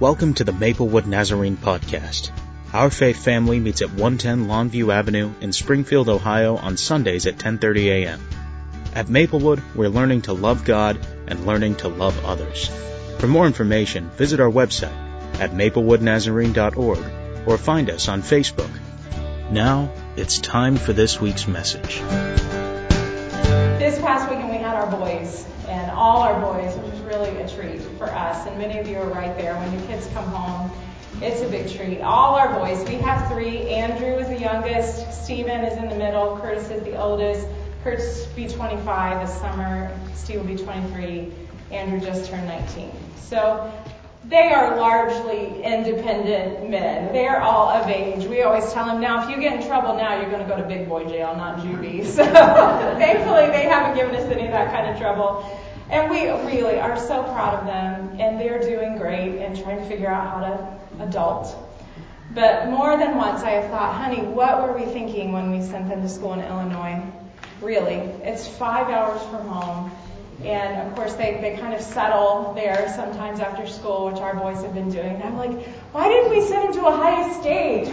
Welcome to the Maplewood Nazarene Podcast. Our faith family meets at 110 Longview Avenue in Springfield, Ohio on Sundays at 10:30 a.m. At Maplewood, we're learning to love God and learning to love others. For more information, visit our website at maplewoodnazarene.org or find us on Facebook. Now, it's time for this week's message. This past weekend we had our boys, and all our boys, which was really a treat for us, and many of you are right there. When your kids come home, it's a big treat. All our boys, we have three. Andrew is the youngest, Stephen is in the middle, Curtis is the oldest. Curtis will be 25 this summer, Steve will be 23, Andrew just turned 19. So they are largely independent men. They are all of age. We always tell them, now if you get in trouble now, you're going to go to big boy jail, not juvie. So thankfully they haven't given us any of that kind of trouble. And we really are so proud of them, and they're doing great and trying to figure out how to adult. But more than once I have thought, honey, what were we thinking when we sent them to school in Illinois? Really, it's 5 hours from home. And of course they kind of settle there sometimes after school, which our boys have been doing. And I'm like, why didn't we send them to Ohio State?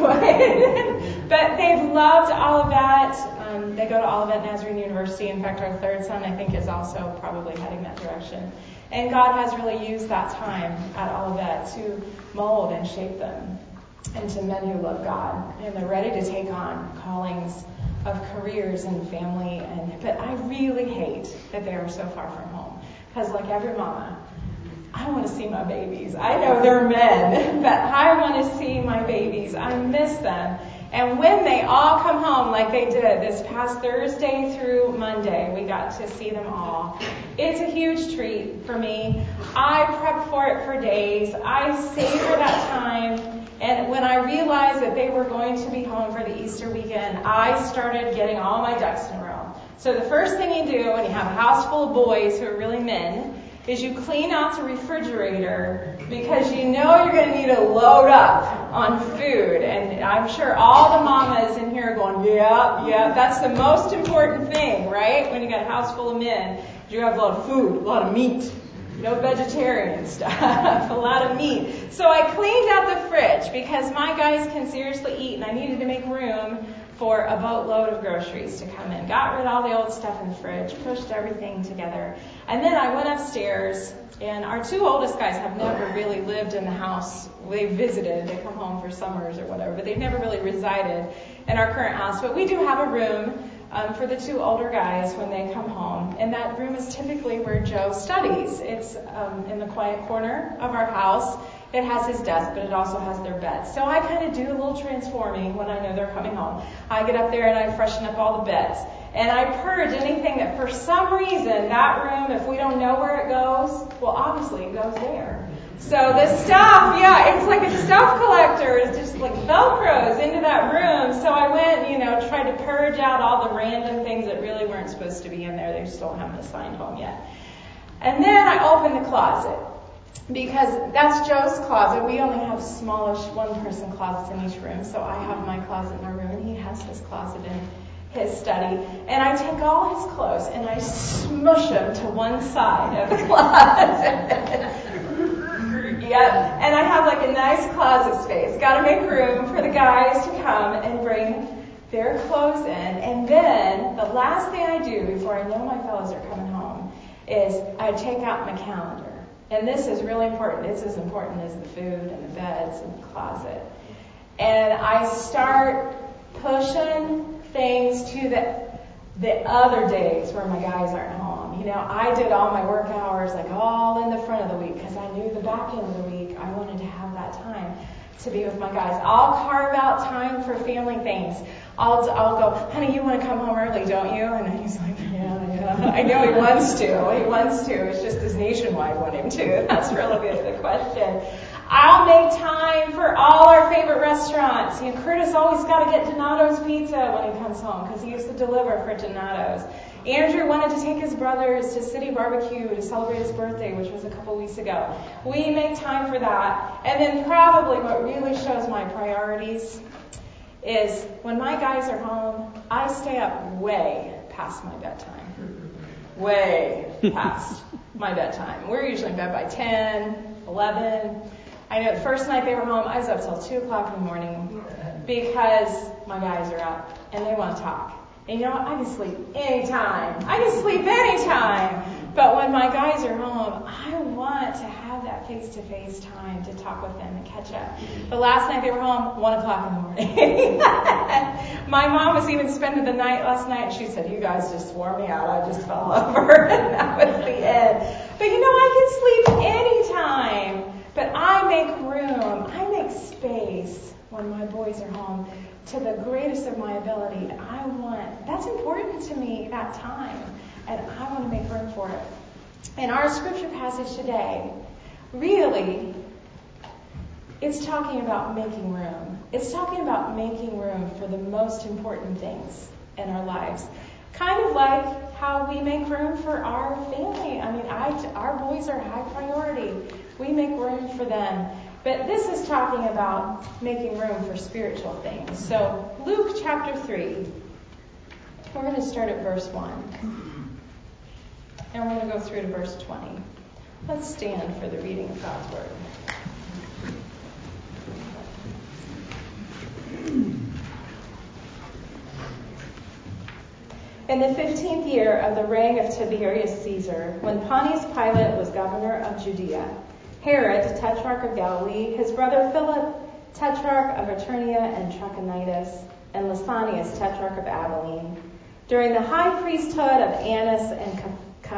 But they've loved Olivet. They go to Olivet Nazarene University. In fact, our third son, I think, is also probably heading that direction. And God has really used that time at Olivet to mold and shape them into men who love God. And they're ready to take on callings of careers and family. But I really hate that they are so far from home. Because like every mama, I want to see my babies. I know they're men, but I want to see my babies. I miss them. And when they all come home like they did this past Thursday through Monday, we got to see them all. It's a huge treat for me. I prep for it for days. I savor that time. And when I realized that they were going to be home for the Easter weekend, I started getting all my ducks in a row. So the first thing you do when you have a house full of boys who are really men is you clean out the refrigerator, because you know you're going to need to load up on food. And I'm sure all the mamas in here are going, yeah, that's the most important thing, right? When you got a house full of men, you have a lot of food, a lot of meat. No vegetarian stuff, a lot of meat. So I cleaned out the fridge because my guys can seriously eat, and I needed to make room for a boatload of groceries to come in. Got rid of all the old stuff in the fridge, pushed everything together. And then I went upstairs, and our two oldest guys have never really lived in the house. They visited, they come home for summers or whatever, but they've never really resided in our current house. But we do have a room for the two older guys when they come home. And that room is typically where Joe studies. It's in the quiet corner of our house. It has his desk, but it also has their bed. So I kind of do a little transforming when I know they're coming home. I get up there and I freshen up all the beds. And I purge anything that for some reason that room, if we don't know where it goes, well, obviously it goes there. So the stuff, it's like a stuff collector. It's just like Velcros into that room. So I went, tried to purge out all the random things that really weren't supposed to be in there. They still haven't assigned home yet. And then I opened the closet, because that's Joe's closet. We only have smallish one-person closets in each room. So I have my closet in my room, and he has his closet in his study. And I take all his clothes and I smush them to one side of the closet. Yep. And I have like a nice closet space. Got to make room for the guys to come and bring their clothes in. And then the last thing I do before I know my fellows are coming home is I take out my calendar. And this is really important. It's as important as the food and the beds and the closet. And I start pushing things to the other days where my guys aren't home. I did all my work hours like all in the front of the week, because I knew the back end of the week I wanted to have that time to be with my guys. I'll carve out time for family things. I'll go, honey, you want to come home early, don't you? And he's like, yeah. I know he wants to. It's just this nationwide want him to. That's really the question. I'll make time for all our favorite restaurants. Curtis always got to get Donato's pizza when he comes home, because he used to deliver for Donato's. Andrew wanted to take his brothers to City Barbecue to celebrate his birthday, which was a couple weeks ago. We make time for that. And then probably what really shows my priorities is when my guys are home, I stay up way past my bedtime. Way past my bedtime. We're usually in bed by 10, 11. I know the first night they were home, I was up till 2 o'clock in the morning because my guys are up and they want to talk. And you know what? I can sleep anytime. But when my guys are home, I want to have that face-to-face time to talk with them and catch up. But last night they were home, 1 o'clock in the morning. My mom was even spending the night last night, and she said, you guys just wore me out. I just fell over, and that was the end. But you know, I can sleep anytime. But I make room, I make space when my boys are home to the greatest of my ability. That's important to me, that time. And I want to make room for it. And our scripture passage today, really, it's talking about making room. It's talking about making room for the most important things in our lives. Kind of like how we make room for our family. I mean, our boys are high priority. We make room for them. But this is talking about making room for spiritual things. So Luke chapter 3, we're going to start at verse 1. And we're going to go through to verse 20. Let's stand for the reading of God's Word. In the 15th year of the reign of Tiberius Caesar, when Pontius Pilate was governor of Judea, Herod, tetrarch of Galilee, his brother Philip, tetrarch of Iturea and Trachonitis, and Lysanias, tetrarch of Abilene, during the high priesthood of Annas and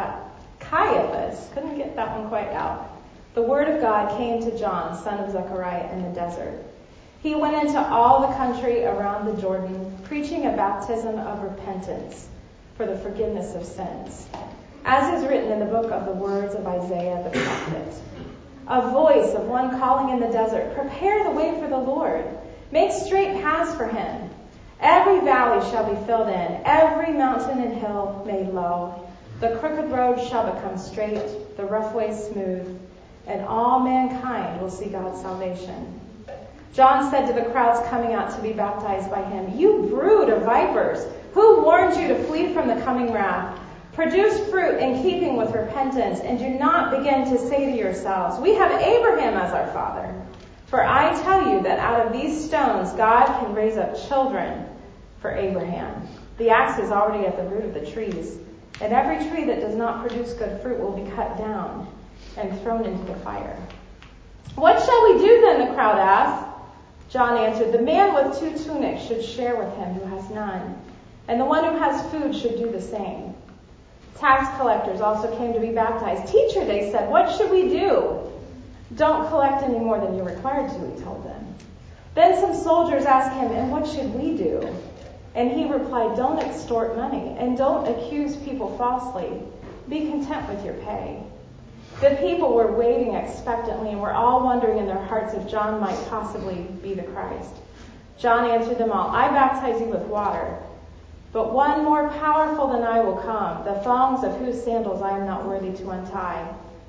Caiaphas, couldn't get that one quite out, the word of God came to John, son of Zechariah, in the desert. He went into all the country around the Jordan, preaching a baptism of repentance for the forgiveness of sins, as is written in the book of the words of Isaiah the prophet. A voice of one calling in the desert, prepare the way for the Lord, make straight paths for him. Every valley shall be filled in, every mountain and hill made low. The crooked road shall become straight, the rough way smooth, and all mankind will see God's salvation. John said to the crowds coming out to be baptized by him, you brood of vipers, who warned you to flee from the coming wrath? Produce fruit in keeping with repentance, and do not begin to say to yourselves, we have Abraham as our father. For I tell you that out of these stones God can raise up children for Abraham. The axe is already at the root of the trees, and every tree that does not produce good fruit will be cut down and thrown into the fire. What shall we do then? The crowd asked. John answered, the man with 2 tunics should share with him who has none, and the one who has food should do the same. Tax collectors also came to be baptized. Teacher, they said, what should we do? Don't collect any more than you're required to, he told them. Then some soldiers asked him, and what should we do? And he replied, don't extort money, and don't accuse people falsely. Be content with your pay. The people were waiting expectantly and were all wondering in their hearts if John might possibly be the Christ. John answered them all, I baptize you with water, but one more powerful than I will come, the thongs of whose sandals I am not worthy to untie.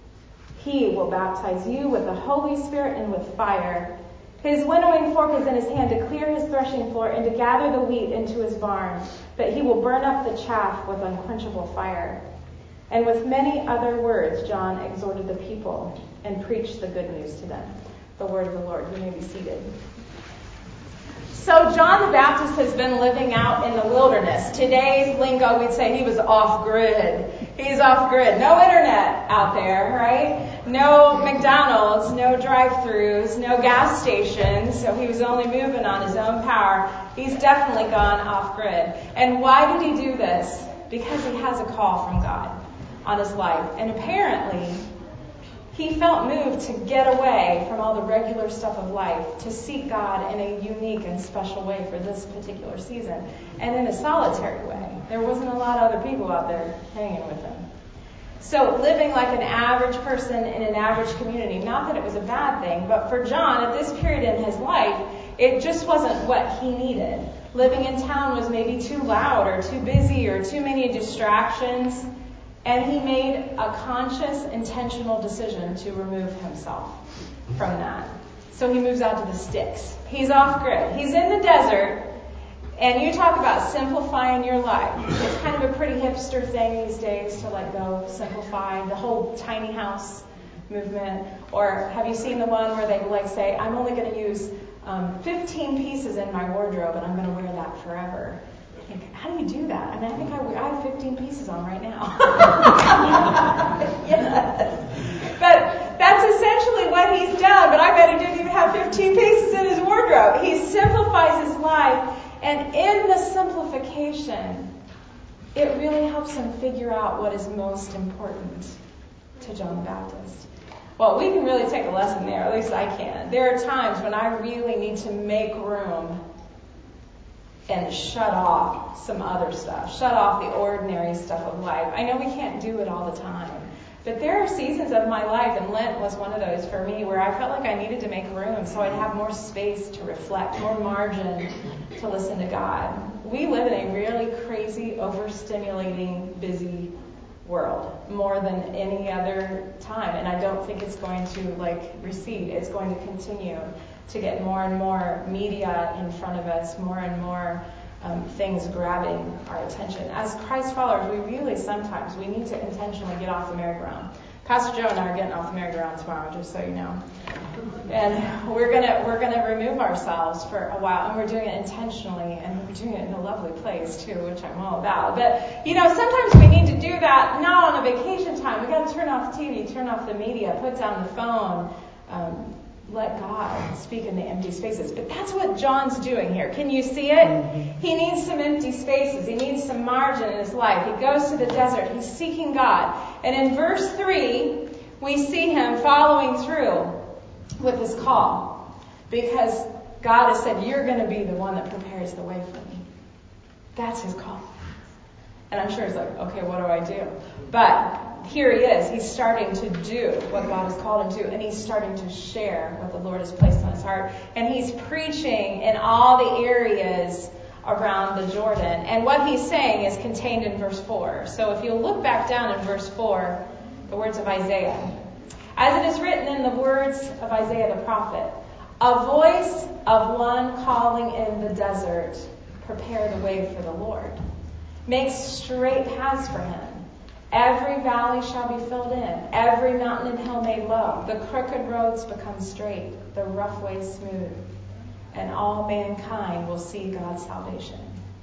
He will baptize you with the Holy Spirit and with fire. His winnowing fork is in his hand to clear his threshing floor and to gather the wheat into his barn, but he will burn up the chaff with unquenchable fire. And with many other words, John exhorted the people and preached the good news to them. The word of the Lord. You may be seated. So John the Baptist has been living out in the wilderness. Today's lingo, we'd say he was off grid. He's off grid. No internet out there, right? No McDonald's, no drive-thrus, no gas stations. So he was only moving on his own power. He's definitely gone off grid. And why did he do this? Because he has a call from God on his life. And apparently, he felt moved to get away from all the regular stuff of life, to seek God in a unique and special way for this particular season, and in a solitary way. There wasn't a lot of other people out there hanging with him. So living like an average person in an average community, not that it was a bad thing, but for John, at this period in his life, it just wasn't what he needed. Living in town was maybe too loud or too busy or too many distractions. And he made a conscious, intentional decision to remove himself from that. So he moves out to the sticks. He's off grid. He's in the desert. And you talk about simplifying your life. It's kind of a pretty hipster thing these days to let go, simplify the whole tiny house movement. Or have you seen the one where they like say, I'm only going to use 15 pieces in my wardrobe and I'm going to wear that forever? I think, how do you do that? I mean, I think I have 15 pieces on right now. Yes. But that's essentially what he's done. But I bet he didn't even have 15 pieces in his wardrobe. He simplifies his life. And in the simplification, it really helps him figure out what is most important to John the Baptist. Well, we can really take a lesson there. At least I can. There are times when I really need to make room and shut off some other stuff. Shut off the ordinary stuff of life. I know we can't do it all the time. But there are seasons of my life, and Lent was one of those for me, where I felt like I needed to make room so I'd have more space to reflect, more margin to listen to God. We live in a really crazy, overstimulating, busy world, more than any other time. And I don't think it's going to recede. It's going to continue to get more and more media in front of us, more and more things grabbing our attention. As Christ followers, we really sometimes we need to intentionally get off the merry-go-round. Pastor Joe and I are getting off the merry-go-round tomorrow, just so you know. And we're gonna remove ourselves for a while, and we're doing it intentionally, and we're doing it in a lovely place too, which I'm all about. But sometimes we need to do that not on a vacation time. We got to turn off the TV, turn off the media, put down the phone. Let God speak in the empty spaces. But that's what John's doing here. Can you see it? Mm-hmm. He needs some empty spaces. He needs some margin in his life. He goes to the desert. He's seeking God. And in verse 3, we see him following through with his call. Because God has said, you're going to be the one that prepares the way for me. That's his call. And I'm sure he's like, okay, what do I do? But here he is. He's starting to do what God has called him to, and he's starting to share what the Lord has placed on his heart. And he's preaching in all the areas around the Jordan. And what he's saying is contained in verse 4. So if you'll look back down in verse 4, the words of Isaiah. As it is written in the words of Isaiah the prophet, a voice of one calling in the desert, prepare the way for the Lord. Make straight paths for him. Every valley shall be filled in, every mountain and hill made low. The crooked roads become straight, the rough ways smooth, and all mankind will see God's salvation.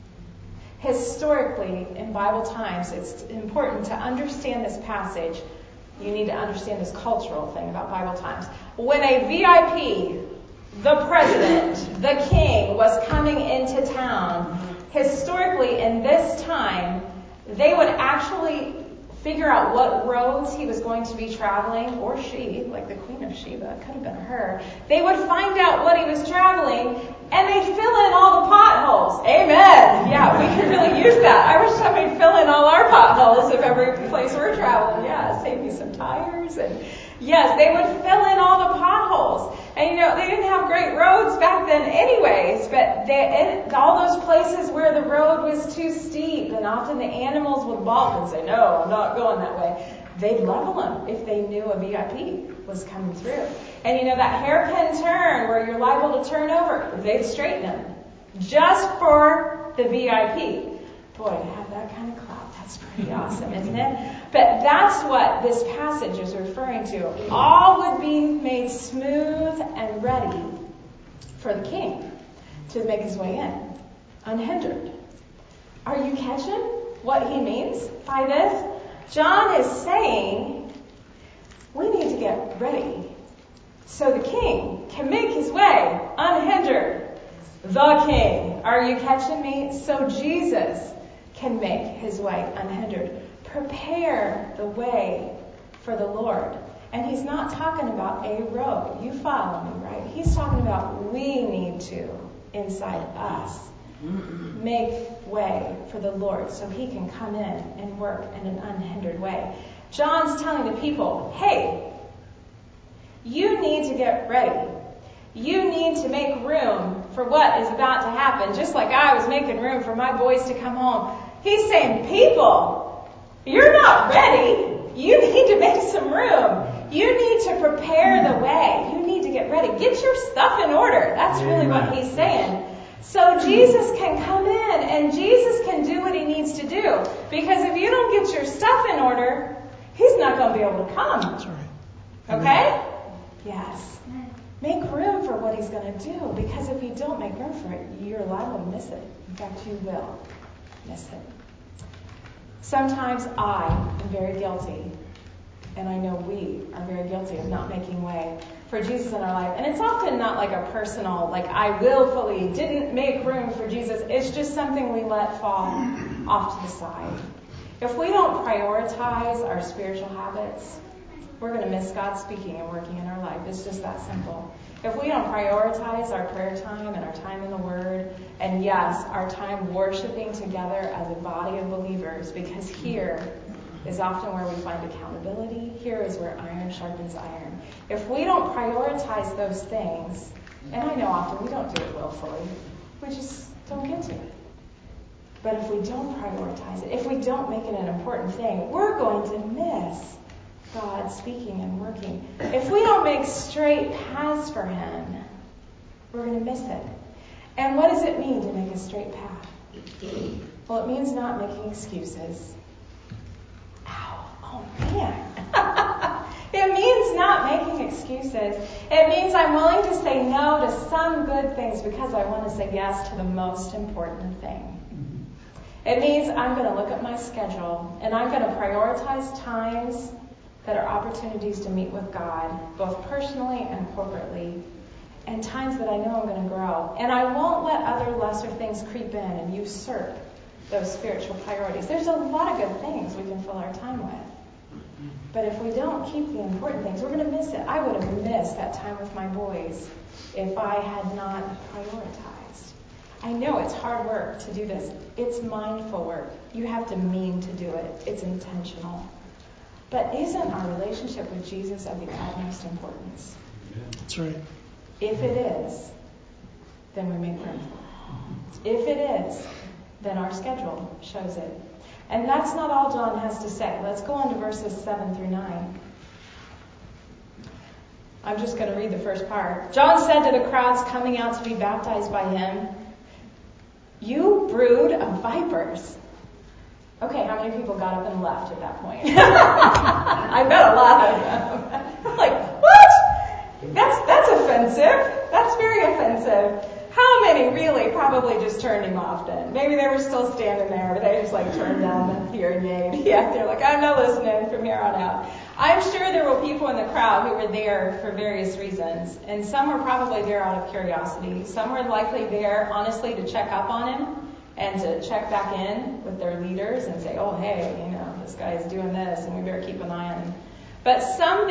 Historically, in Bible times, it's important to understand this passage. You need to understand this cultural thing about Bible times. When a VIP, the president, the king, was coming into town, historically in this time, they would actually figure out what roads he was going to be traveling, or she, like the Queen of Sheba, could have been her. They would find out what he was traveling, and they'd fill in all the potholes. Amen. Yeah, we could really use that. I wish somebody'd fill in all our potholes of every place we're traveling. Yeah, save me some tires. And yes, they would fill in all the potholes. And they didn't have great roads back then anyways, but all those places where the road was too steep, and often the animals would balk and say, no, I'm not going that way. They'd level them if they knew a VIP was coming through. And that hairpin turn where you're liable to turn over, they'd straighten them just for the VIP. Boy, to have that kind of clout, that's pretty awesome, isn't it? But that's what this passage is referring to. All would be made smooth and ready for the king to make his way in, unhindered. Are you catching what he means by this? John is saying we need to get ready so the king can make his way unhindered. The king. Are you catching me? So Jesus can make his way unhindered. Prepare the way for the Lord. And he's not talking about a road. You follow me, right? He's talking about we need to, inside us, make way for the Lord so he can come in and work in an unhindered way. John's telling the people, hey, you need to get ready. You need to make room for what is about to happen, just like I was making room for my boys to come home. He's saying, people, you're not ready. You need to make some room. You need to prepare the way. You need to get ready. Get your stuff in order. That's really what he's saying. So Jesus can come in and Jesus can do what he needs to do. Because if you don't get your stuff in order, he's not going to be able to come. That's right. Okay? Yes. Make room for what he's going to do, because if you don't make room for it, you're liable to miss it. In fact, you will miss it. Sometimes I am very guilty, and I know we are very guilty of not making way for Jesus in our life. And it's often not like a personal, like I willfully didn't make room for Jesus. It's just something we let fall off to the side. If we don't prioritize our spiritual habits, we're going to miss God speaking and working in our life. It's just that simple. If we don't prioritize our prayer time and our time in the Word, and yes, our time worshiping together as a body of believers, because here is often where we find accountability. Here is where iron sharpens iron. If we don't prioritize those things, and I know often we don't do it willfully, we just don't get to it. But if we don't prioritize it, if we don't make it an important thing, we're going to miss God speaking and working. If we don't make straight paths for Him, we're going to miss it. And what does it mean to make a straight path? Well, it means not making excuses. Ow, oh man. It means not making excuses. It means I'm willing to say no to some good things because I want to say yes to the most important thing. It means I'm going to look at my schedule and I'm going to prioritize times that are opportunities to meet with God, both personally and corporately, and times that I know I'm going to grow. And I won't let other lesser things creep in and usurp those spiritual priorities. There's a lot of good things we can fill our time with. But if we don't keep the important things, we're going to miss it. I would have missed that time with my boys if I had not prioritized. I know it's hard work to do this. It's mindful work. You have to mean to do it. It's intentional. But isn't our relationship with Jesus of the utmost importance? That's right. If it is, then we make room for it. If it is, then our schedule shows it. And that's not all John has to say. Let's go on to verses 7 through 9. I'm just going to read the first part. John said to the crowds coming out to be baptized by him, "You brood of vipers." Okay, how many people got up and left at that point? I bet a lot of them. Like, what? That's offensive. That's very offensive. How many really probably just turned him off then? Maybe they were still standing there, but they just turned down the hearing aid. Yeah, they're like, I'm not listening from here on out. I'm sure there were people in the crowd who were there for various reasons, and some were probably there out of curiosity. Some were likely there, honestly, to check up on him and to check back in with their leaders and say, oh, hey, this guy's doing this, and we better keep an eye on him. But some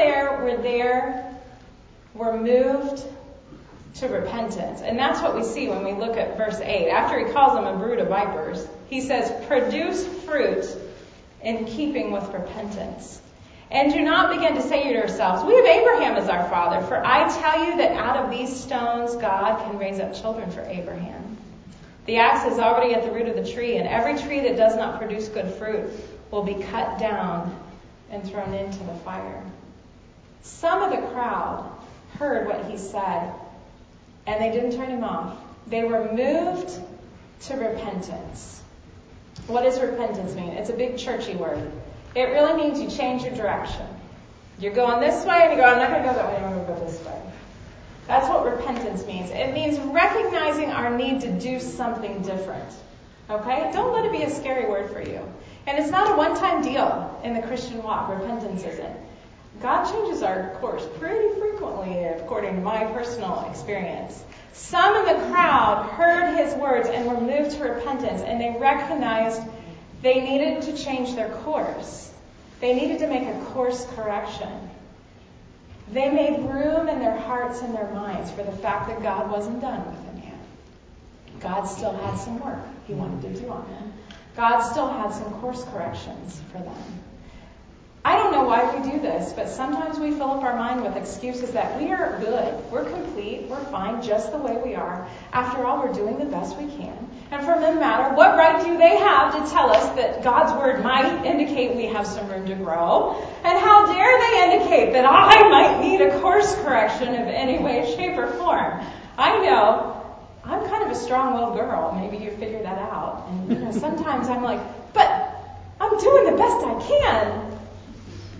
were moved to repentance. And that's what we see when we look at verse 8. After he calls them a brood of vipers, he says, produce fruit in keeping with repentance. And do not begin to say to yourselves, we have Abraham as our father, for I tell you that out of these stones God can raise up children for Abraham. The axe is already at the root of the tree, and every tree that does not produce good fruit will be cut down and thrown into the fire. Some of the crowd heard what he said, and they didn't turn him off. They were moved to repentance. What does repentance mean? It's a big churchy word. It really means you change your direction. You're going this way, and you go, I'm not going to go that way, I'm going to go this way. That's what repentance means. It means recognizing our need to do something different. Okay? Don't let it be a scary word for you. And it's not a one-time deal in the Christian walk. Repentance isn't. God changes our course pretty frequently, according to my personal experience. Some in the crowd heard his words and were moved to repentance, and they recognized they needed to change their course. They needed to make a course correction. They made room in their hearts and their minds for the fact that God wasn't done with them yet. God still had some work he wanted to do on them. God still had some course corrections for them. I don't know why we do this, but sometimes we fill up our mind with excuses that we are good, we're complete, we're fine just the way we are. After all, we're doing the best we can. And for no matter, what right do they have to tell us that God's word might indicate we have some room to grow? And how dare they indicate that I might need a course correction of any way, shape, or form? I know I'm kind of a strong-willed girl. Maybe you figured that out. And sometimes I'm like, but I'm doing the best I can.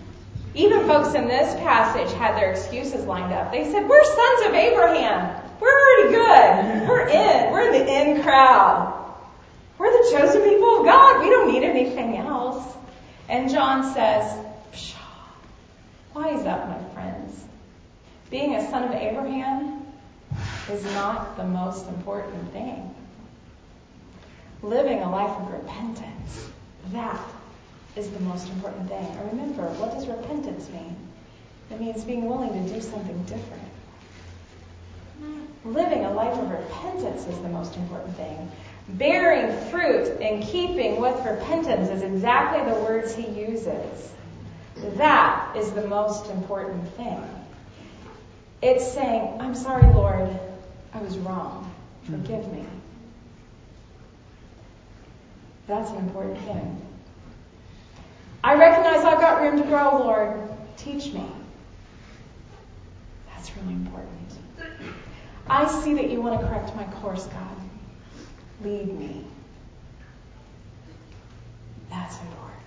Even folks in this passage had their excuses lined up. They said, we're sons of Abraham. We're already good. We're in the in crowd. We're the chosen people of God. We don't need anything else. And John says, pshaw, why is that, my friends? Being a son of Abraham is not the most important thing. Living a life of repentance, that is the most important thing. And remember, what does repentance mean? It means being willing to do something different. Living a life of repentance is the most important thing. Bearing fruit in keeping with repentance is exactly the words he uses. That is the most important thing. It's saying, I'm sorry, Lord, I was wrong. Forgive me. That's an important thing. I recognize I've got room to grow, Lord. Teach me. That's really important. I see that you want to correct my course, God. Lead me. That's important.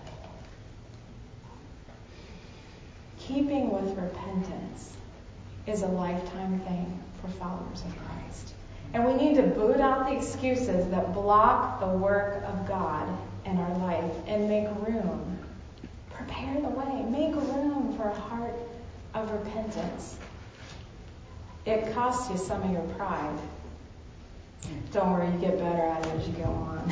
Keeping with repentance is a lifetime thing for followers of Christ. And we need to boot out the excuses that block the work of God in our life and make room. Prepare the way. Make room for a heart of repentance. It costs you some of your pride. Don't worry, you get better at it as you go on.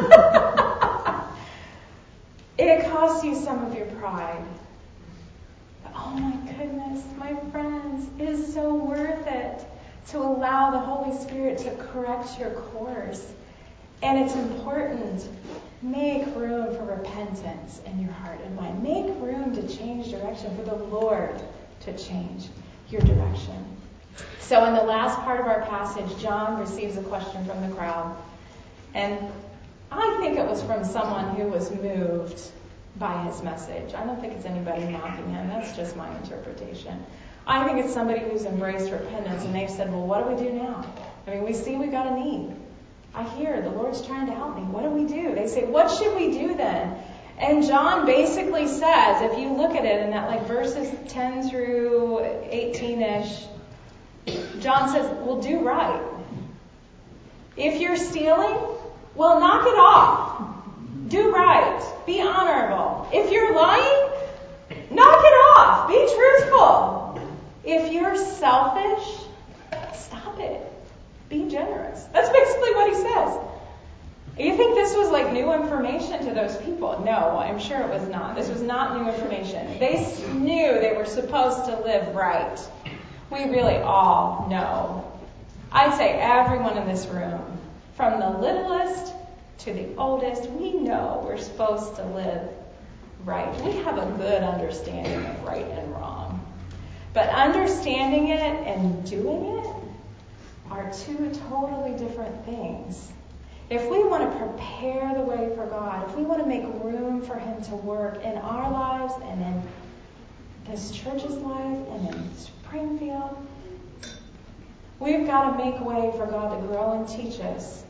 It costs you some of your pride. But oh my goodness, my friends, it is so worth it to allow the Holy Spirit to correct your course. And it's important. Make room for repentance in your heart and mind. Make room to change direction, for the Lord to change your direction. So in the last part of our passage, John receives a question from the crowd. And I think it was from someone who was moved by his message. I don't think it's anybody mocking him. That's just my interpretation. I think it's somebody who's embraced repentance, and they've said, well, what do we do now? I mean, we see we got a need. I hear the Lord's trying to help me. What do we do? They say, what should we do then? And John basically says, if you look at it in that like verses 10 through 18-ish, John says, well, do right. If you're stealing, well, knock it off. Do right. Be honorable. If you're lying, knock it off. Be truthful. If you're selfish, stop it. Be generous. That's basically what he says. You think this was like new information to those people? No, I'm sure it was not. This was not new information. They knew they were supposed to live right. We really all know. I'd say everyone in this room, from the littlest to the oldest, we know we're supposed to live right. We have a good understanding of right and wrong. But understanding it and doing it are two totally different things. If we want to prepare the way for God, if we want to make room for Him to work in our lives and in this church's life and in Springfield, we've got to make way for God to grow and teach us.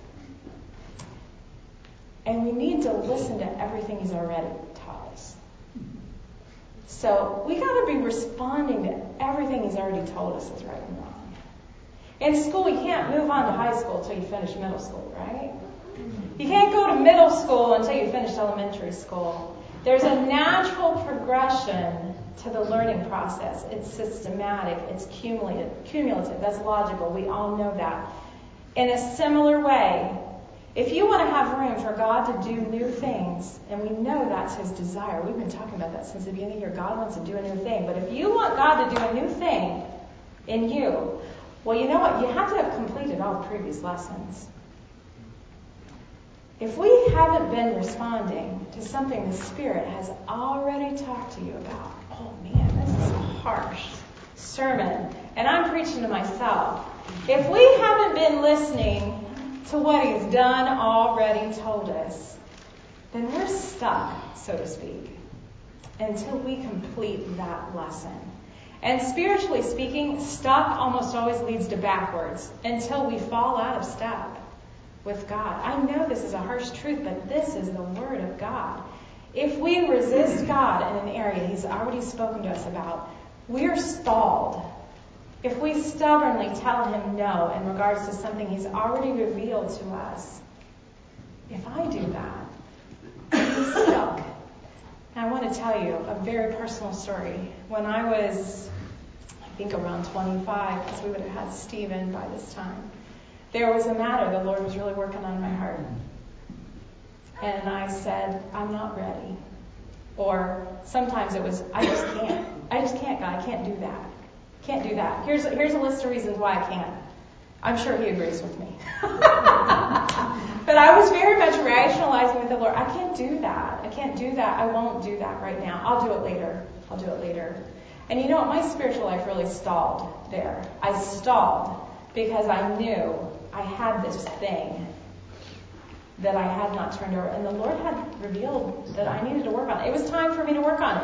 And we need to listen to everything He's already taught us. So we got to be responding to everything He's already told us is right and wrong. In school, you can't move on to high school until you finish middle school, right? You can't go to middle school until you finish elementary school. There's a natural progression to the learning process. It's systematic. It's cumulative. That's logical. We all know that. In a similar way, if you want to have room for God to do new things, and we know that's His desire. We've been talking about that since the beginning of the year. God wants to do a new thing. But if you want God to do a new thing in you, well, you know what? You have to have completed all the previous lessons. If we haven't been responding to something the Spirit has already talked to you about, oh man, this is a harsh sermon, and I'm preaching to myself. If we haven't been listening to what He's done already told us, then we're stuck, so to speak, until we complete that lesson. And spiritually speaking, stuck almost always leads to backwards until we fall out of step with God. I know this is a harsh truth, but this is the Word of God. If we resist God in an area He's already spoken to us about, we're stalled. If we stubbornly tell Him no in regards to something He's already revealed to us, if I do that, He's stuck. And I want to tell you a very personal story. When I was, I think around 25, because we would have had Stephen by this time, there was a matter the Lord was really working on my heart. And I said, I'm not ready. Or sometimes it was, I just can't, God, I can't do that. Can't do that. Here's a list of reasons why I can't. I'm sure He agrees with me. But I was very much rationalizing with the Lord, I can't do that. I can't do that. I won't do that right now. I'll do it later. And you know what? My spiritual life really stalled there. I stalled because I knew I had this thing that I had not turned over. And the Lord had revealed that I needed to work on it. It was time for me to work on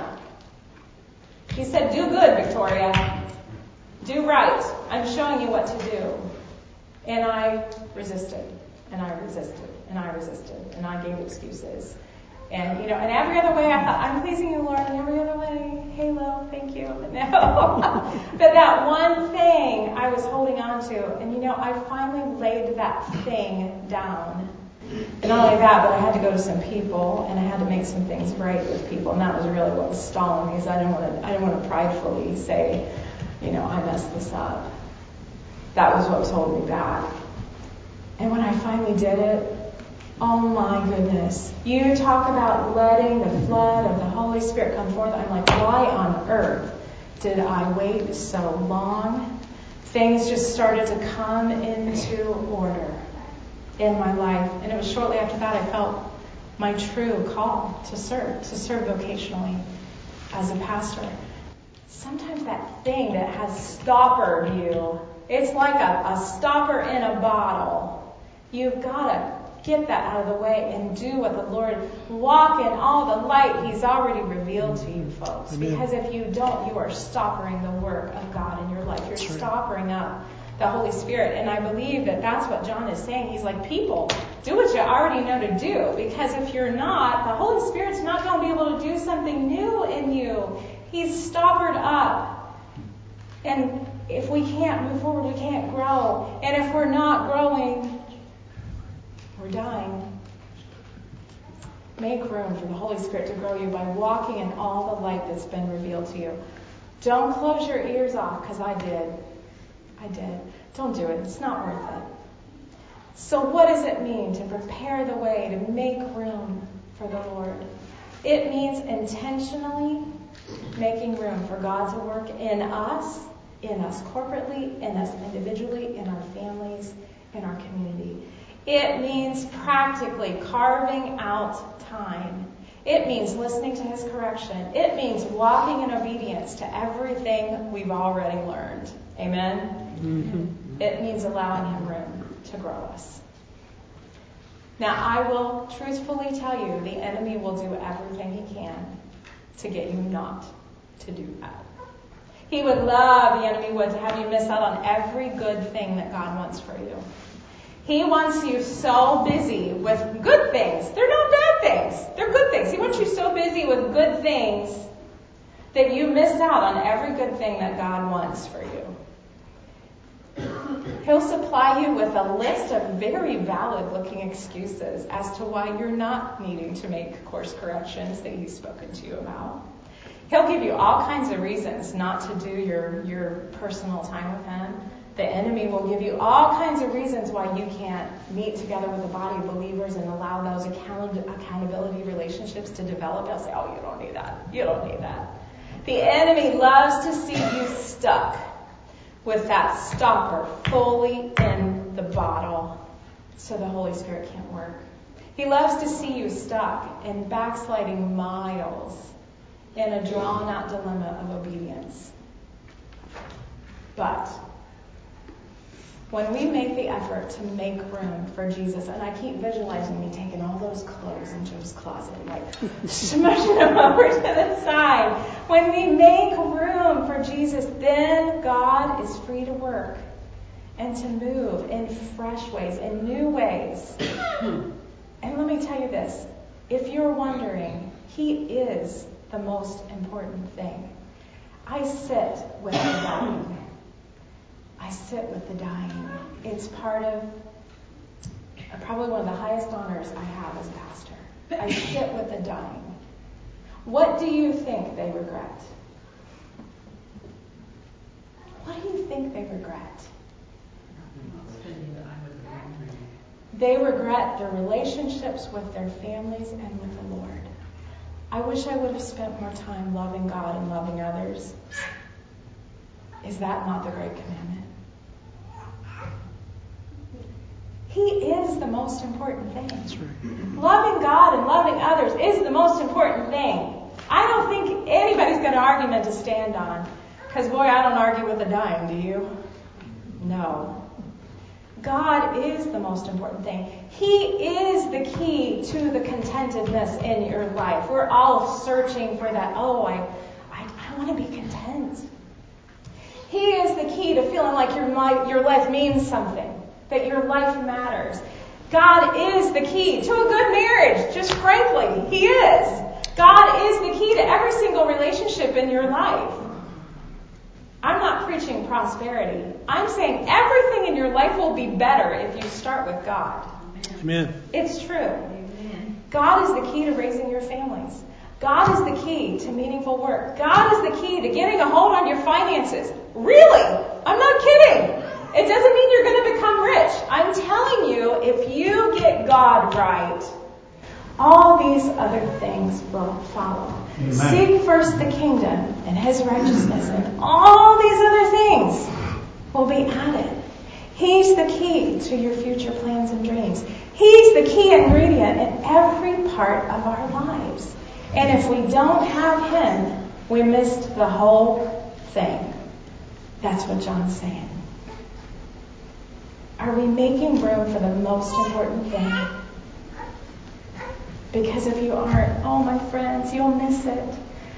it. He said, do good, Victoria. Do right. I'm showing you what to do. And I resisted. And I resisted. And I resisted. And I gave excuses. And, and every other way I thought, I'm pleasing you, Lord. And every other way, halo, thank you. No. But that one thing I was holding on to. And, I finally laid that thing down. And not only that, but I had to go to some people, and I had to make some things right with people, and that was really what was stalling me, because I didn't want to pridefully say, I messed this up. That was what was holding me back. And when I finally did it, oh my goodness, you talk about letting the flood of the Holy Spirit come forth. I'm like, why on earth did I wait so long? Things just started to come into order in my life. And it was shortly after that I felt my true call to serve vocationally as a pastor. Sometimes that thing that has stoppered you, it's like a stopper in a bottle. You've got to get that out of the way and do what the Lord, walk in all the light He's already revealed to you, folks. Amen. Because if you don't, you are stoppering the work of God in your life. You're stoppering up the Holy Spirit. And I believe that that's what John is saying. He's like, people, do what you already know to do. Because if you're not, the Holy Spirit's not going to be able to do something new in you. He's stoppered up. And if we can't move forward, we can't grow. And if we're not growing, we're dying. Make room for the Holy Spirit to grow you by walking in all the light that's been revealed to you. Don't close your ears off, because I did. Don't do it. It's not worth it. So what does it mean to prepare the way, to make room for the Lord? It means intentionally making room for God to work in us corporately, in us individually, in our families, in our community. It means practically carving out time. It means listening to His correction. It means walking in obedience to everything we've already learned. Amen? Mm-hmm. It means allowing Him room to grow us. Now, I will truthfully tell you, the enemy will do everything he can to get you not to do that. He would love, the enemy would, to have you miss out on every good thing that God wants for you. He wants you so busy with good things. They're not bad things. They're good things. He wants you so busy with good things that you miss out on every good thing that God wants for you. He'll supply you with a list of very valid-looking excuses as to why you're not needing to make course corrections that He's spoken to you about. He'll give you all kinds of reasons not to do your personal time with Him. The enemy will give you all kinds of reasons why you can't meet together with a body of believers and allow those accountability relationships to develop. He'll say, oh, you don't need that. You don't need that. The enemy loves to see you stuck with that stopper fully in the bottle so the Holy Spirit can't work. He loves to see you stuck in backsliding miles in a drawn-out dilemma of obedience. But when we make the effort to make room for Jesus, and I keep visualizing me taking all those clothes in Joe's closet, like smushing them over to the side. When we make room for Jesus, then God is free to work and to move in fresh ways, in new ways. And let me tell you this. If you're wondering, He is the most important thing. I sit with the dying. I sit with the dying. It's part of probably one of the highest honors I have as pastor. I sit with the dying. What do you think they regret? What do you think they regret? They regret their relationships with their families and with the Lord. I wish I would have spent more time loving God and loving others. Is that not the great commandment? He is the most important thing. That's right. Loving God and loving others is the most important thing. I don't think anybody's got an argument to stand on. Because, boy, I don't argue with the dying, do you? No. God is the most important thing. He is the key to the contentedness in your life. We're all searching for that, I want to be content. He is the key to feeling like your life means something, that your life matters. God is the key to a good marriage, just frankly. He is. God is the key to every single relationship in your life. I'm not preaching prosperity. I'm saying everything in your life will be better if you start with God. Amen. It's true. Amen. God is the key to raising your families. God is the key to meaningful work. God is the key to getting a hold on your finances. Really? I'm not kidding. It doesn't mean you're going to become rich. I'm telling you, if you get God right, all these other things will follow. Amen. Seek first the kingdom and His righteousness, and all these other things will be added. He's the key to your future plans and dreams. He's the key ingredient in every part of our lives. And if we don't have Him, we missed the whole thing. That's what John's saying. Are we making room for the most important thing? Because if you aren't, my friends, you'll miss it.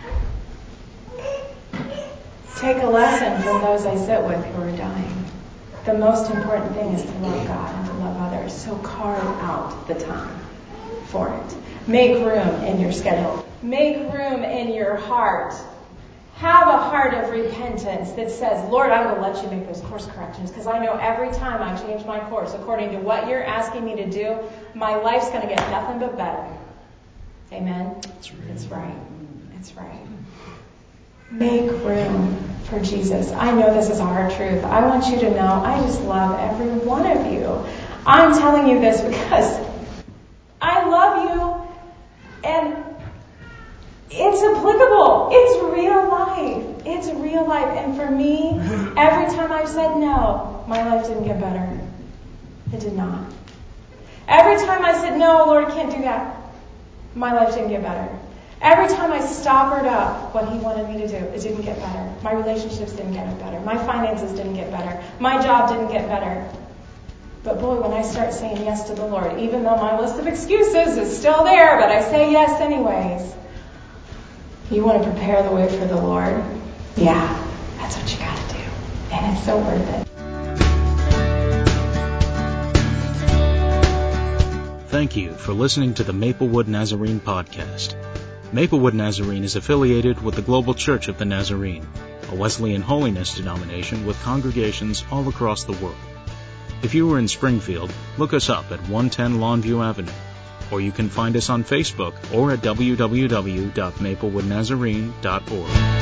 Take a lesson from those I sit with who are dying. The most important thing is to love God and to love others. So carve out the time for it. Make room in your schedule. Make room in your heart. Have a heart of repentance that says, Lord, I'm going to let you make those course corrections, because I know every time I change my course according to what you're asking me to do, my life's going to get nothing but better. Amen? That's right. It's right. It's right. Make room for Jesus. I know this is a hard truth. I want you to know I just love every one of you. I'm telling you this because I love you, and it's applicable. It's real life. It's real life. And for me, every time I've said no, my life didn't get better. It did not. Every time I said, no, Lord, I can't do that, my life didn't get better. Every time I stoppered up what He wanted me to do, it didn't get better. My relationships didn't get better. My finances didn't get better. My job didn't get better. But boy, when I start saying yes to the Lord, even though my list of excuses is still there, but I say yes anyways. You want to prepare the way for the Lord? Yeah, that's what you got to do. And it's so worth it. Thank you for listening to the Maplewood Nazarene podcast. Maplewood Nazarene is affiliated with the Global Church of the Nazarene, a Wesleyan holiness denomination with congregations all across the world. If you are in Springfield, look us up at 110 Longview Avenue, or you can find us on Facebook or at www.maplewoodnazarene.org.